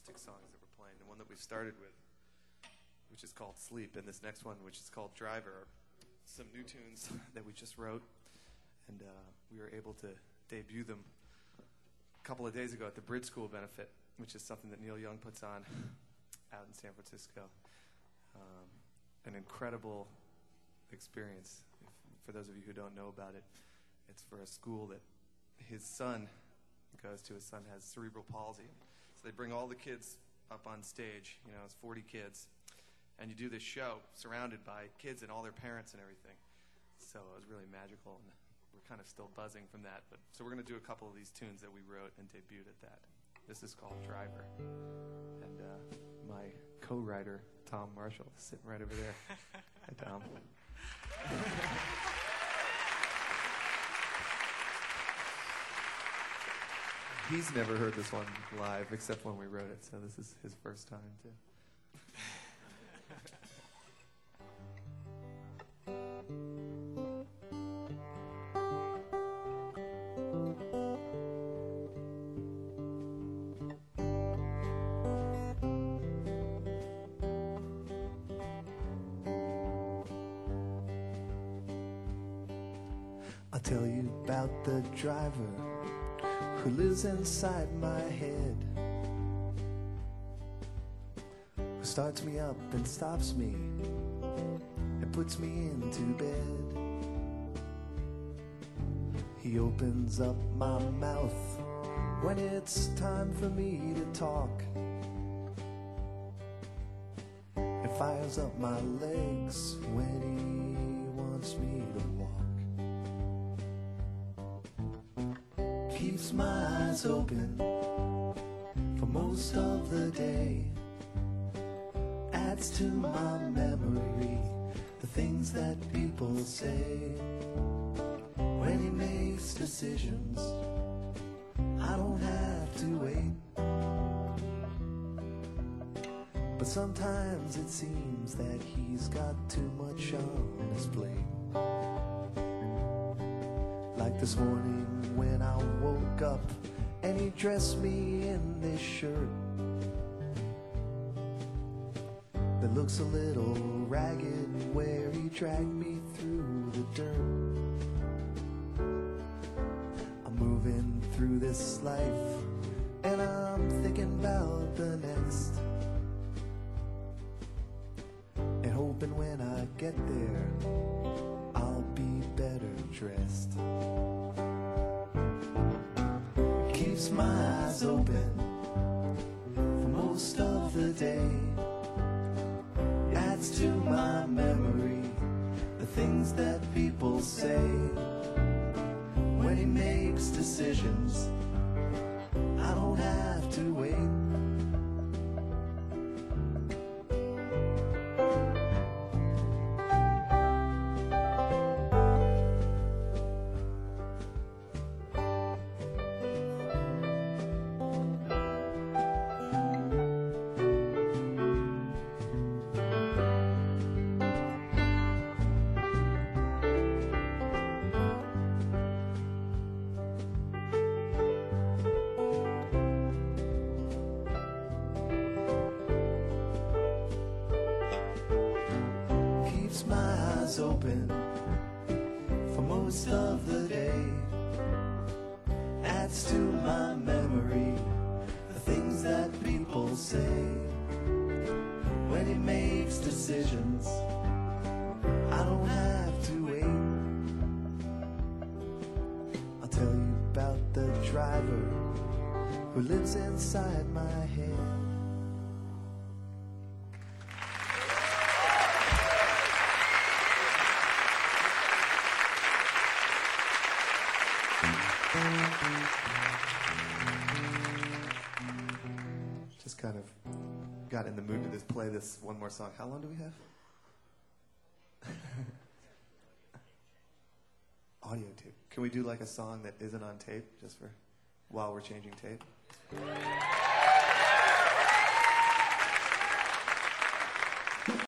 acoustic songs that we're playing. The one that we started with, which is called Sleep, and this next one, which is called Driver, are some new tunes that we just wrote, and we were able to debut them a couple of days ago at the Bridge School benefit, which is something that Neil Young puts on out in San Francisco. An incredible experience. For those of you who don't know about it, it's for a school that his son goes to. His son has cerebral palsy. So they bring all the kids up on stage, you know, it's 40 kids, and you do this show surrounded by kids and all their parents and everything. So it was really magical, and we're kind of still buzzing from that. But so we're going to do a couple of these tunes that we wrote and debuted at that. This is called Driver, and my co-writer, Tom Marshall, is sitting right over there. Hi, Tom. He's never heard this one live except when we wrote it, so this is his first time too. I'll tell you about the driver who lives inside my head, who starts me up and stops me and puts me into bed. He opens up my mouth when it's time for me to talk, and fires up my legs when he wants me to walk. Keeps my eyes open for most of the day, adds to my memory the things that people say. When he makes decisions, I don't have to wait, but sometimes it seems that he's got too much on his plate. Like this morning when I woke up and he dressed me in this shirt that looks a little ragged, where he dragged me through the dirt. I'm moving through this life and I'm thinking about the next, and hoping when I get there I'll be better dressed. Keeps my eyes open for most of the day, adds to my memory the things that people say. When he makes decisions, I don't have to wait. Open for most of the day, adds to my memory the things that people say. When he makes decisions, I don't have to wait. I'll tell you about the driver who lives inside my head. Just kind of got in the mood to just play this one more song. How long do we have? Audio tape. Can we do like a song that isn't on tape, just for while we're changing tape?